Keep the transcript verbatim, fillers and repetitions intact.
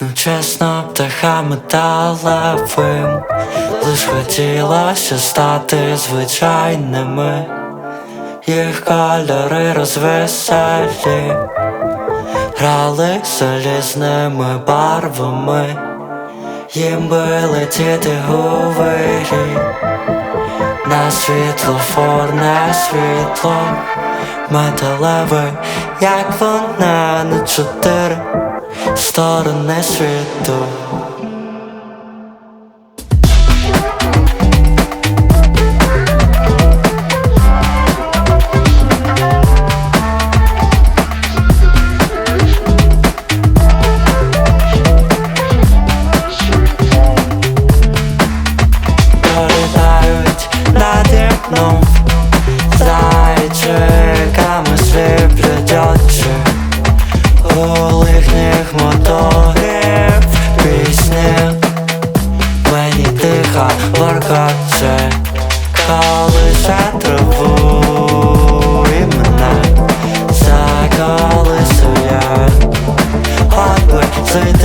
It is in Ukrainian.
Ну чесно, птахам металевим, лиш хотілося стати звичайними. Їх кольори розвеселі, грали залізними барвами. Їм би летіти у вирій, на світлофорне світло металеве, як вона на чотири сторони світу. Пролітають наді мною, зайчиками сліплять очі. У їхніх моторів пісні мені тихо воркоче, колише траву і мене заколисує. От би зайти